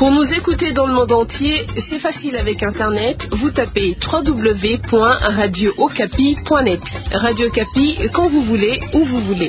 Pour nous écouter dans le monde entier, c'est facile avec Internet. Vous tapez www.radiookapi.net. Radio Okapi, quand vous voulez, où vous voulez.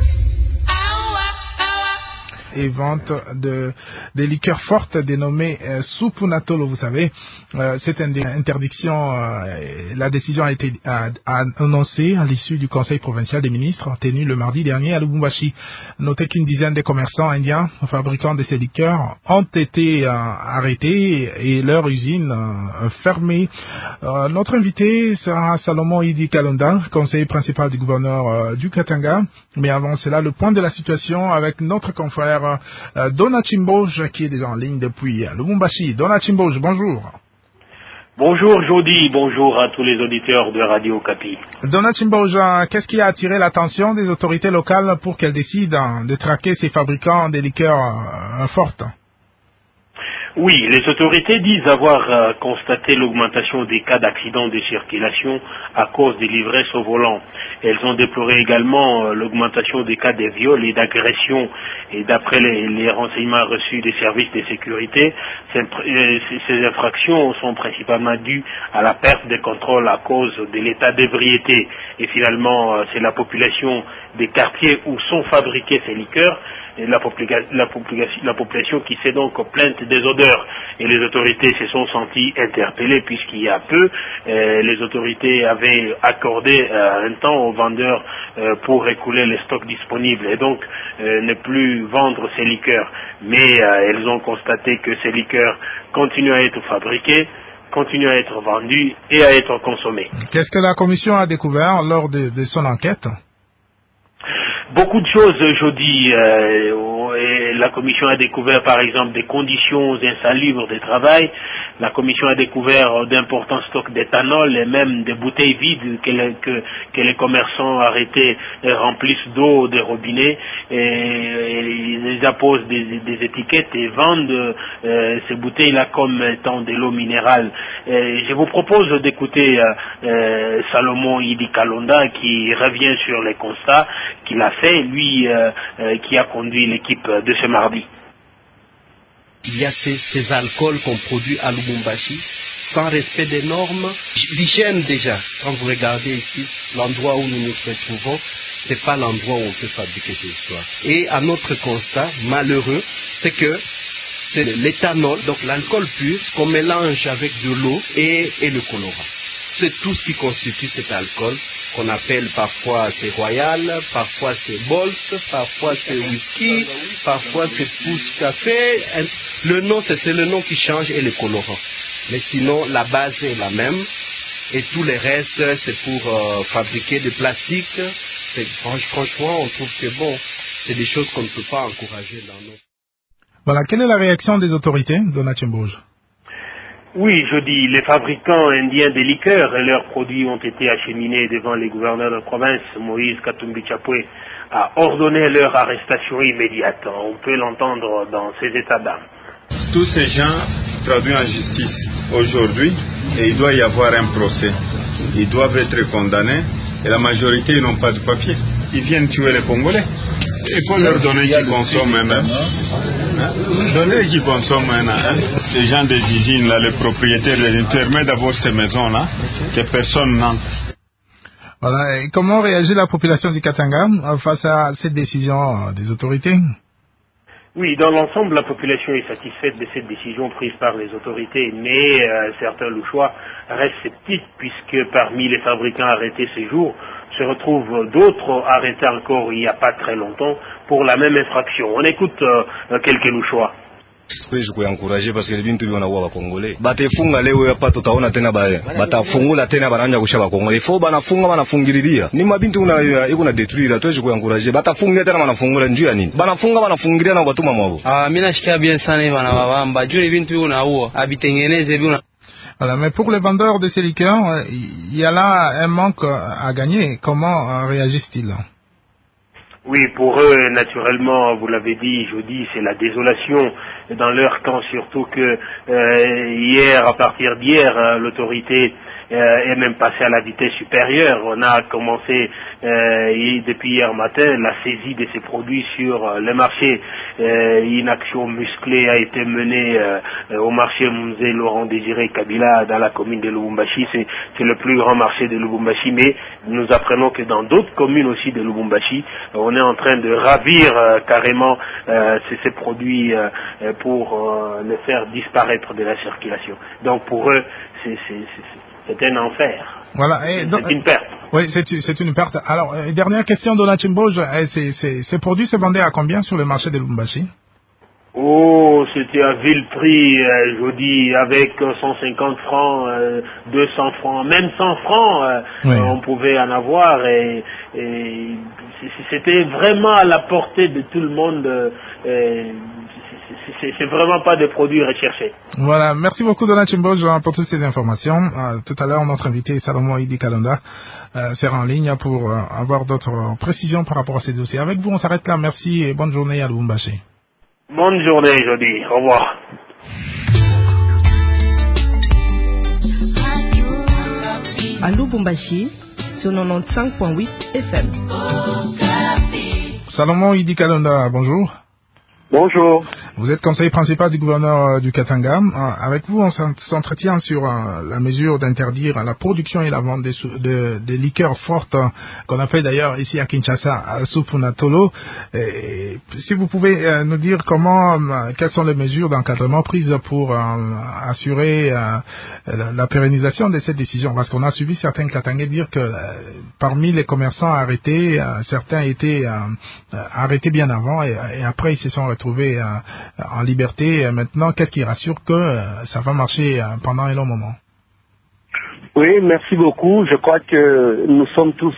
Et vente des liqueurs fortes dénommées Supunatolo, vous savez. Cette interdiction, la décision a été annoncée à l'issue du Conseil provincial des ministres tenu le mardi dernier à Lubumbashi. Notez qu'une dizaine de commerçants indiens fabricants de ces liqueurs ont été arrêtés et leur usine fermée. Notre invité sera Salomon Idi Kalonda, conseiller principal du gouverneur du Katanga. Mais avant cela, le point de la situation avec notre confrère Dona Chimboj qui est déjà en ligne depuis Lubumbashi. Dona Chimboj, bonjour. Bonjour Jody, bonjour à tous les auditeurs de Radio Okapi. Dona Chimboj, qu'est-ce qui a attiré l'attention des autorités locales pour qu'elles décident de traquer ces fabricants de liqueurs fortes? Oui, les autorités disent avoir constaté l'augmentation des cas d'accidents de circulation à cause des livresses au volant. Elles ont déploré également l'augmentation des cas de viols et d'agressions. Et d'après les renseignements reçus des services de sécurité, ces infractions sont principalement dues à la perte de contrôle à cause de l'état d'ébriété. Et finalement, c'est la population des quartiers où sont fabriqués ces liqueurs, et la population qui s'est donc plainte des odeurs. Et les autorités se sont senties interpellées puisqu'il y a peu, les autorités avaient accordé un temps aux vendeurs pour écouler les stocks disponibles et donc ne plus vendre ces liqueurs. Mais elles ont constaté que ces liqueurs continuent à être fabriquées, continuent à être vendues et à être consommées. Qu'est-ce que la commission a découvert lors de son enquête? Beaucoup de choses, Jody. La commission a découvert par exemple des conditions insalubres de travail. La commission a découvert d'importants stocks d'éthanol et même des bouteilles vides que les commerçants arrêtés remplissent d'eau des robinets et ils apposent des étiquettes et vendent ces bouteilles-là comme étant de l'eau minérale. Je vous propose d'écouter Salomon Idi Kalonda qui revient sur les constats qu'il a fait, lui qui a conduit l'équipe de ce mardi. Il y a ces alcools qu'on produit à Lubumbashi sans respect des normes d'hygiène déjà. Quand vous regardez ici, l'endroit où nous nous retrouvons, c'est pas l'endroit où on peut fabriquer ces histoires. Et à notre constat malheureux, c'est que c'est l'éthanol, donc l'alcool pur, qu'on mélange avec de l'eau et le colorant. C'est tout ce qui constitue cet alcool, qu'on appelle parfois c'est Royal, parfois c'est Bolt, parfois c'est whisky, parfois c'est Pousse Café. Le nom, c'est le nom qui change et le colorant. Mais sinon, la base est la même. Et tous les restes, c'est pour fabriquer des plastiques. Franchement, on trouve que bon, c'est des choses qu'on ne peut pas encourager dans nos... Voilà, quelle est la réaction des autorités, Dona Chimboj? Oui, je dis, les fabricants indiens des liqueurs et leurs produits ont été acheminés devant les gouverneurs de province. Moïse Katumbi Chapwe a ordonné leur arrestation immédiate. On peut l'entendre dans ses états d'âme. Tous ces gens traduits en justice aujourd'hui et il doit y avoir un procès. Ils doivent être condamnés et la majorité ils n'ont pas de papier. Ils viennent tuer les Congolais. Il faut leur donner qu'ils consomment eux-mêmes. Donner qu'ils consomment maintenant. Les gens des usines, là, les propriétaires, ils permettent d'avoir ces maisons-là, que personne n'entre. Voilà. Et comment réagit la population du Katanga face à cette décision des autorités? Oui, dans l'ensemble, la population est satisfaite de cette décision prise par les autorités, mais certains louchois restent sceptiques puisque parmi les fabricants arrêtés ces jours, se retrouvent d'autres arrêtés encore il n'y a pas très longtemps pour la même infraction. On écoute quelques louchois. Siwezi kuencourager parce que bintu vinaua Wakongole. Batafunga leo hapa tutaona tena batafungula tena baranja kusha Wakongole. Fo banafunga banafungililia. Ni mabintu iko na détruire, tuwezi kuencourager. Batafunga tena banafungula njia nini? Banafungilia na batuma mwabo. Mimi nashikia bien sana bana babamba. Juu bintu unaua, abitengeneze bina. Voilà, mais pour les vendeurs de ces liqueurs, il y a là un manque à gagner. Comment réagissent-ils? Oui, pour eux, naturellement, vous l'avez dit, je dis, c'est la désolation dans leur camp, surtout que hier, à partir d'hier, l'autorité est même passé à la vitesse supérieure. On a commencé depuis hier matin la saisie de ces produits sur le marché. Une action musclée a été menée au marché Mzee Laurent Désiré Kabila dans la commune de Lubumbashi. C'est le plus grand marché de Lubumbashi, mais nous apprenons que dans d'autres communes aussi de Lubumbashi, on est en train de ravir carrément ces produits pour les faire disparaître de la circulation. Donc pour eux, c'est un enfer. Voilà, c'est une perte. Oui, c'est une perte. Alors, dernière question, Donat Chimboj, ces produits se vendaient à combien sur le marché de Lubumbashi? Oh, c'était à vil prix, je dis, avec 150 francs, 200 francs, même 100 francs, on pouvait en avoir, et c'était vraiment à la portée de tout le monde. C'est vraiment pas des produits recherchés. Voilà, merci beaucoup Donat Chimboj pour toutes ces informations. Tout à l'heure, notre invité Salomon Idi Kalonda sera en ligne pour avoir d'autres précisions par rapport à ces dossiers. Avec vous, on s'arrête là. Merci et bonne journée à Lubumbashi. Bonne journée, Jody. Au revoir. À Lubumbashi, sur 95.8 FM. Salomon Idi Kalonda, bonjour. Bonjour. Vous êtes conseiller principal du gouverneur du Katanga. Avec vous, on s'entretient sur la mesure d'interdire la production et la vente des liqueurs fortes qu'on a fait d'ailleurs ici à Kinshasa, à Supunatolo. Si vous pouvez nous dire quelles sont les mesures d'encadrement prises pour assurer la pérennisation de cette décision, parce qu'on a suivi certains Katangais dire que parmi les commerçants arrêtés, certains étaient arrêtés bien avant et après ils se sont retrouvés en liberté. Maintenant, qu'est-ce qui rassure que ça va marcher pendant un long moment? Oui, merci beaucoup. Je crois que nous sommes tous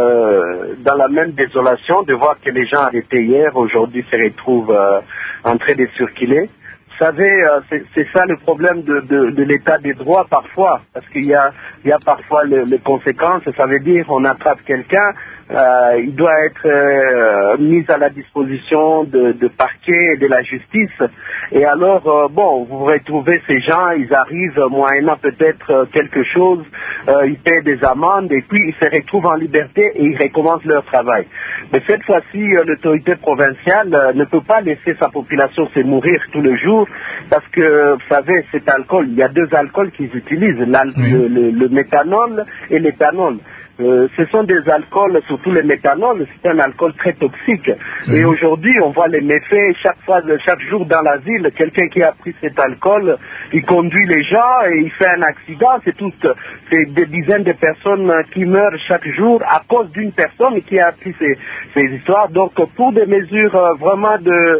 dans la même désolation de voir que les gens arrêtés hier, aujourd'hui, se retrouvent en train de circuler. Vous savez, c'est ça le problème de l'état des droits parfois, parce qu'il y a parfois les conséquences. Ça veut dire on attrape quelqu'un, il doit être mis à la disposition de parquet et de la justice. Et alors, vous retrouvez ces gens, ils arrivent moyennant peut-être quelque chose, ils paient des amendes et puis ils se retrouvent en liberté et ils recommencent leur travail. Mais cette fois-ci, l'autorité provinciale ne peut pas laisser sa population se mourir tous les jours parce que, vous savez, cet alcool, il y a deux alcools qu'ils utilisent, le méthanol et l'éthanol. Ce sont des alcools, surtout le méthanol, c'est un alcool très toxique. Et aujourd'hui, on voit les méfaits chaque jour dans la ville. Quelqu'un qui a pris cet alcool, il conduit les gens et il fait un accident. C'est des dizaines de personnes qui meurent chaque jour à cause d'une personne qui a pris ces histoires. Donc, pour des mesures vraiment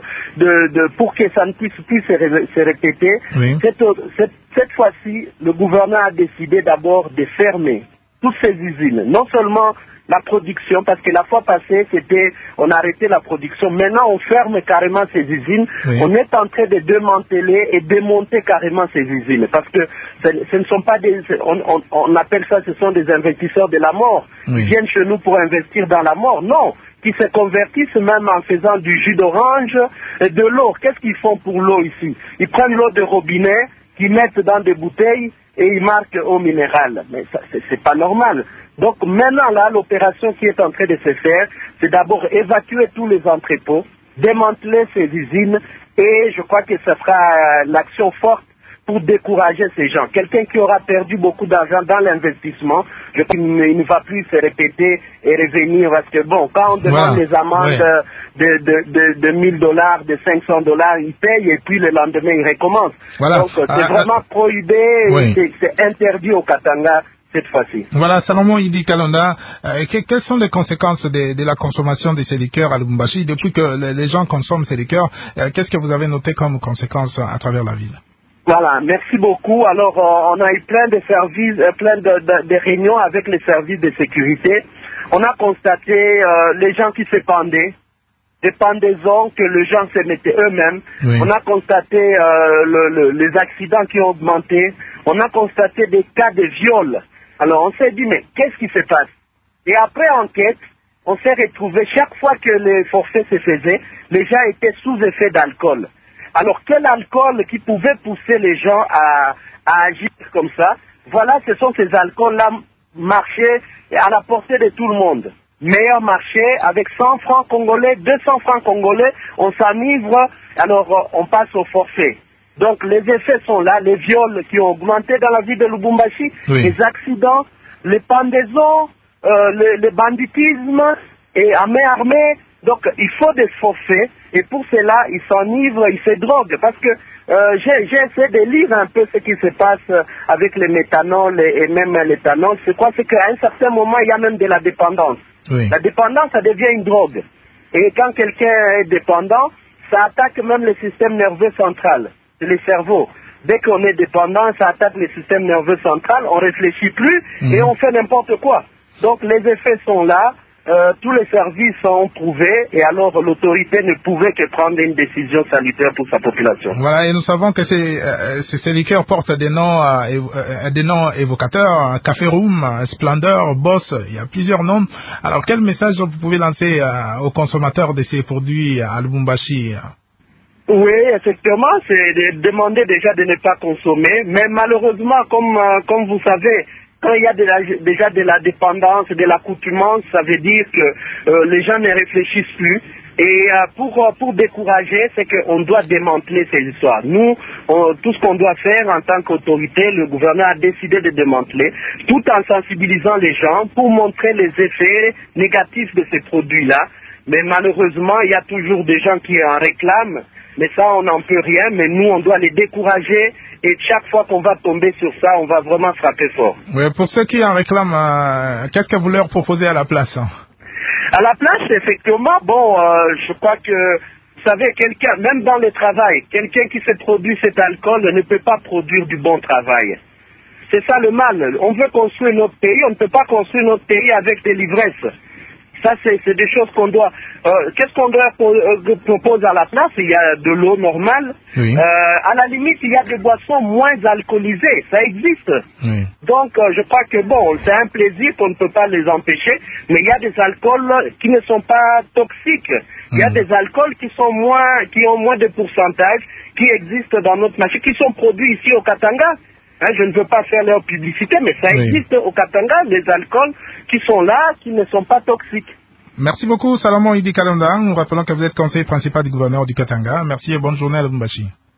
pour que ça ne puisse plus se répéter, cette fois-ci, le gouvernement a décidé d'abord de fermer toutes ces usines, non seulement la production, parce que la fois passée, on a arrêté la production. Maintenant, on ferme carrément ces usines. On est en train de démanteler et démonter carrément ces usines, parce que ce ne sont pas on appelle ça, ce sont des investisseurs de la mort. Ils viennent chez nous pour investir dans la mort. Non, qui se convertissent même en faisant du jus d'orange et de l'eau. Qu'est-ce qu'ils font pour l'eau ici? Ils prennent l'eau de robinet, qu'ils mettent dans des bouteilles, et ils marquent eau minérale. Mais ça, c'est pas normal. Donc maintenant là, l'opération qui est en train de se faire, c'est d'abord évacuer tous les entrepôts, démanteler ces usines, et je crois que ce sera l'action forte pour décourager ces gens. Quelqu'un qui aura perdu beaucoup d'argent dans l'investissement, il ne va plus se répéter et revenir, parce que quand on demande des amendes de $1000, de $500, il paye et puis le lendemain il recommence. Donc c'est vraiment prohibé, c'est interdit au Katanga cette fois-ci. Voilà, Salomon Idi Kalonda, quelles sont les conséquences de la consommation de ces liqueurs à Lubumbashi? Depuis que les gens consomment ces liqueurs, qu'est-ce que vous avez noté comme conséquences à travers la ville? Voilà, merci beaucoup. Alors, on a eu plein de services, plein de réunions avec les services de sécurité. On a constaté les gens qui se pendaient, des pendaisons que les gens se mettaient eux-mêmes. On a constaté les accidents qui ont augmenté. On a constaté des cas de viol. Alors, on s'est dit, mais qu'est-ce qui se passe? Et après enquête, on s'est retrouvé, chaque fois que les forfaits se faisaient, les gens étaient sous effet d'alcool. Alors, quel alcool qui pouvait pousser les gens à agir comme ça? Voilà, ce sont ces alcools-là, marché à la portée de tout le monde. Meilleur marché, avec 100 francs congolais, 200 francs congolais, on s'enivre, alors on passe au forfait. Donc les effets sont là, les viols qui ont augmenté dans la ville de Lubumbashi, les accidents, les pendaisons, le banditisme et à main armée. Donc il faut des forfaits et pour cela il s'enivre, il se drogue. Parce que j'ai essayé de lire un peu ce qui se passe avec le méthanol et même l'éthanol. C'est quoi? C'est qu'à un certain moment il y a même de la dépendance. La dépendance, ça devient une drogue. Et quand quelqu'un est dépendant, ça attaque même le système nerveux central, le cerveau. Dès qu'on est dépendant, ça attaque le système nerveux central, on ne réfléchit plus et on fait n'importe quoi. Donc les effets sont là, tous les services ont prouvé et alors l'autorité ne pouvait que prendre une décision salutaire pour sa population. Voilà, et nous savons que ces liqueurs portent des noms évocateurs, Café Room, Splendor, Boss, il y a plusieurs noms. Alors quel message vous pouvez lancer aux consommateurs de ces produits à Lubumbashi? Oui, effectivement, c'est de demander déjà de ne pas consommer, mais malheureusement, comme vous savez, quand il y a déjà de la dépendance, de l'accoutumance, ça veut dire que les gens ne réfléchissent plus. Et pour décourager, c'est qu'on doit démanteler ces histoires. Nous, tout ce qu'on doit faire en tant qu'autorité, le gouvernement a décidé de démanteler, tout en sensibilisant les gens pour montrer les effets négatifs de ces produits-là. Mais malheureusement, il y a toujours des gens qui en réclament. Mais ça, on n'en peut rien, mais nous, on doit les décourager, et chaque fois qu'on va tomber sur ça, on va vraiment frapper fort. Oui, pour ceux qui en réclament, qu'est-ce que vous leur proposez à la place? À la place, effectivement, je crois que, vous savez, quelqu'un, même dans le travail, quelqu'un qui se produit cet alcool ne peut pas produire du bon travail. C'est ça le mal. On veut construire notre pays, on ne peut pas construire notre pays avec des livresses. Ça, c'est des choses qu'on doit... Qu'est-ce qu'on doit proposer à la place? Il y a de l'eau normale. À la limite, il y a des boissons moins alcoolisées. Ça existe. Donc, je crois que, c'est un plaisir qu'on ne peut pas les empêcher. Mais il y a des alcools qui ne sont pas toxiques. Il y a des alcools qui ont moins de pourcentage, qui existent dans notre marché, qui sont produits ici au Katanga. Je ne veux pas faire leur publicité, mais ça existe au Katanga, des alcools qui sont là, qui ne sont pas toxiques. Merci beaucoup, Salomon Idi Kalonda. Nous rappelons que vous êtes conseiller principal du gouverneur du Katanga. Merci et bonne journée à Lubumbashi.